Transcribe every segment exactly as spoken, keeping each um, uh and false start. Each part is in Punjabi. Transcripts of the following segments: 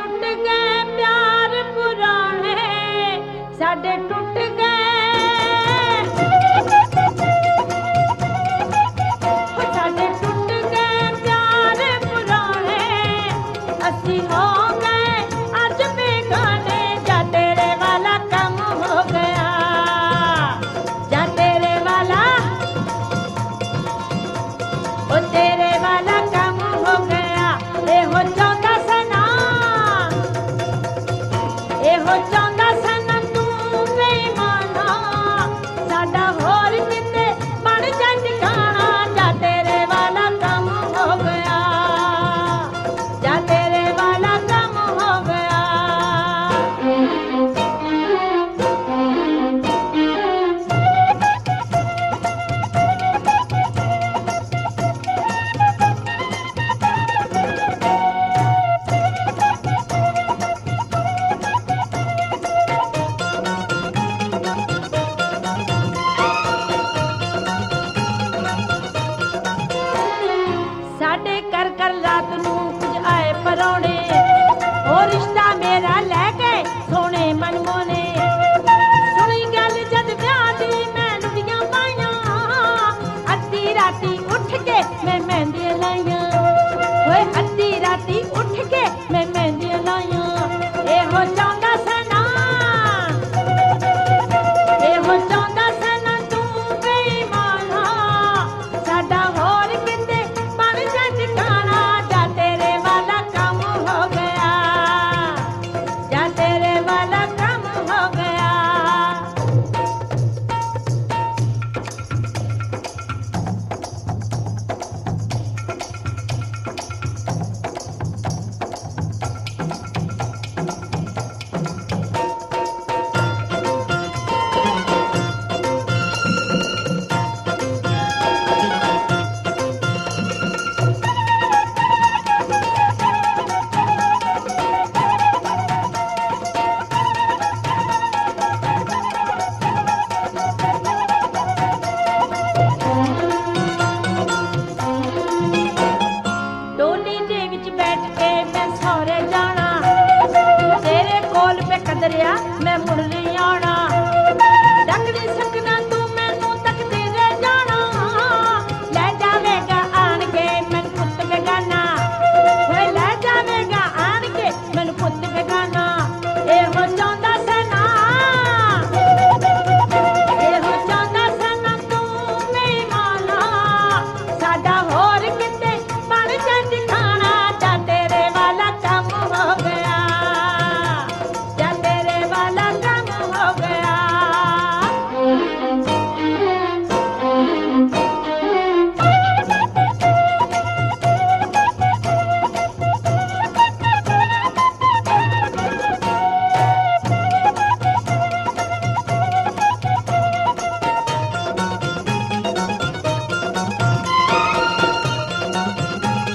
ਟੁੱਟ ਗਏ ਪਿਆਰ ਪੁਰਾਣੇ, ਸਾਡੇ ਟੁੱਟ ਗਏ ਸਾਡੇ ਟੁੱਟ ਗਏ ਪਿਆਰ ਪੁਰਾਣੇ, ਅਸੀਂ ਹੋ ਗਏ ਅੱਜ ਬੇਗਾਨੇ। ਜਾ ਤੇਰੇ ਵਾਲਾ ਕੰਮ ਹੋ ਗਿਆ, ਜਾ ਤੇਰੇ ਵਾਲਾ ਉਹ ਤੇਰੇ ਵਾਲਾ ਕੰਮ ਹੋ ਗਿਆ। ਇਹੋ ਚਾਹੁੰਦਾ ਸਨਾ, ਇਹੋ ਚਾਹੁੰਦਾ ਸਨਾ ਤੂੰ ਬੇਈਮਾਨਾ, ਸਾਡਾ ਹੋਰ ਕਿਤੇ ਬਣ ਜਾ ਟਿਕਾਣਾ। ਜਾ ਤੇਰੇ ਵਾਲਾ ਕੰਮ ਹੋ ਗਿਆ, ਜਾ ਤੇਰੇ ਵਾਲਾ ਕੰਮ ਹੋ ਗਿਆ। ਸਾਡੇ ਕਰ ਕਰ ਰਾਤ ਨੂੰ ਕੁਝ ਆਏ ਪਰੌਣੇ, ਉਹ ਰਿਸ਼ਤਾ ਮੇਰਾ ਲੈ ਕੇ ਸੋਹਣੇ ਮਨਮੋਨੇ। ਸੁਣੀ ਗੱਲ ਜਦ ਵਿਆਹ ਦੀ ਮੈਂ ਲੁੱਡੀਆਂ ਪਾਈਆਂ, ਅੱਧੀ ਰਾਤੀ ਉੱਠ ਕੇ ਮੈਂ ਮਹਿੰਦੀਆਂ ਲਾਈਆਂ। ਓਏ ਅੱਧੀ ਰਾਤੀ ਉੱਠ ਕੇ ਮੈਂ ਮਹਿੰਦੀਆਂ ਲਾਈਆਂ। ਇਹੋ ਚਾਹੁੰਦਾ ਸਨਾ, ਇਹੋ ਚਾਹੁੰਦਾ ਸਨਾ ਤੂੰ ਬੇਈਮਾਨਾ, ਸਾਡਾ ਹੋਰ ਕਿਤੇ ਬਣ ਜਾ ਟਿਕਾਣਾ। ਜਾ ਤੇਰੇ ਵਾਲਾ ਕੰਮ ਹੋ ਗਿਆ, ਜਾ ਤੇਰੇ ਵਾਲਾ ਕੰਮ ਹੋ ਗਿਆ। ਡੋਲੀ ਦੇ ਵਿੱਚ ਬੈਠ ਕੇ ਮੈਂ ਸਹੁਰੇ ਜਾਣਾ, ਤੇਰੇ ਕੋਲ ਪੇ ਕਦਰਿਆ ਮੈਂ ਮੁੜ ਨਹੀਂ ਆਉਣਾ। ਡੱਕ ਨਹੀਂ ਸਕਣਾ ਤੂੰ ਮੈਨੂੰ ਤੱਕਦੇ ਰਹਿ ਜਾਣਾ, ਲੈ ਜਾਵੇਗਾ ਆਣ ਕੇ ਮੈਨੂੰ ਪੁੱਤ ਬੇਗਾਨਾ। ਓਏ ਲੈ ਜਾਵੇਗਾ ਆਣ ਕੇ ਮੈਨੂੰ ਪੁੱਤ ਬੇਗਾਨਾ। ਇਹੋ ਚਾਹੁੰਦਾ ਸਨਾ, ਇਹੋ ਚਾਹੁੰਦਾ ਸਨਾ ਤੂੰ ਬੇਈਮਾਨਾ, ਸਾਡਾ ਹੋਰ ਕਿਤੇ ਬਣ ਜਾ ਟਿਕਾਣਾ। ਜਾ ਤੇਰੇ ਵਾਲਾ ਕੰਮ ਹੋ ਗਿਆ, ਜਾ ਤੇਰੇ ਵਾਲਾ ਕੰਮ ਹੋ ਗਿਆ।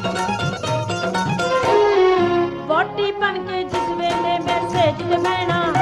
ਵਹੁਟੀ ਬਣ ਕੇ ਜਿਸ ਵੇਲੇ ਮੈਂ ਸੇਜ ਤੇ ਬਹਿਣਾ,